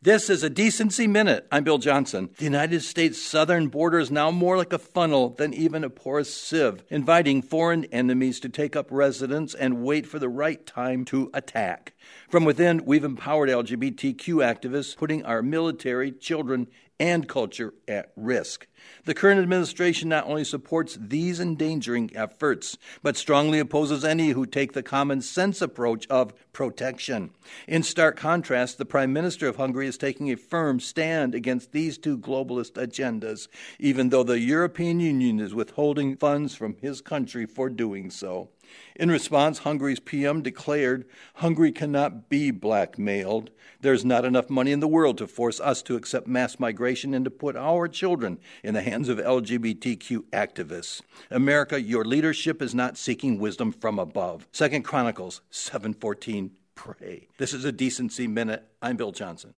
This is a Decency Minute. I'm Bill Johnson. The United States southern border is now more like a funnel than even a porous sieve, inviting foreign enemies to take up residence and wait for the right time to attack. From within, we've empowered LGBTQ activists, putting our military, children, and culture at risk. The current administration not only supports these endangering efforts, but strongly opposes any who take the common sense approach of protection. In stark contrast, the Prime Minister of Hungary is taking a firm stand against these two globalist agendas, even though the European Union is withholding funds from his country for doing so. In response, Hungary's PM declared, "Hungary cannot be blackmailed. There's not enough money in the world to force us to accept mass migration and to put our children in the hands of LGBTQ activists. America, your leadership is not seeking wisdom from above." 2 Chronicles 7:14, pray. This is a Decency Minute. I'm Bill Johnson.